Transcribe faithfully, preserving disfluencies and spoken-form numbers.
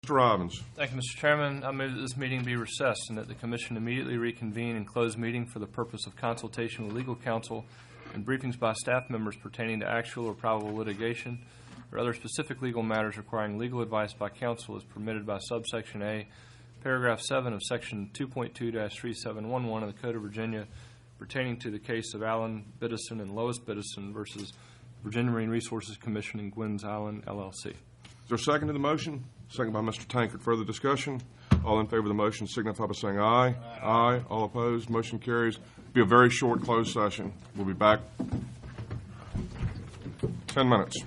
Mister Robbins. Thank you, Mister Chairman. I move that this meeting be recessed and that the Commission immediately reconvene in closed meeting for the purpose of consultation with legal counsel and briefings by staff members pertaining to actual or probable litigation or other specific legal matters requiring legal advice by counsel as permitted by subsection A, paragraph seven of section two point two dash three seven one one of the Code of Virginia pertaining to the case of Allen Biddison and Lois Biddison versus Virginia Marine Resources Commission and Gwynns Island, L L C. Is there a second to the motion? Second by Mister Tankard. Further discussion? All in favor of the motion signify by saying aye. Aye. Aye. All opposed? Motion carries. Be a very short closed session. We'll be back ten minutes.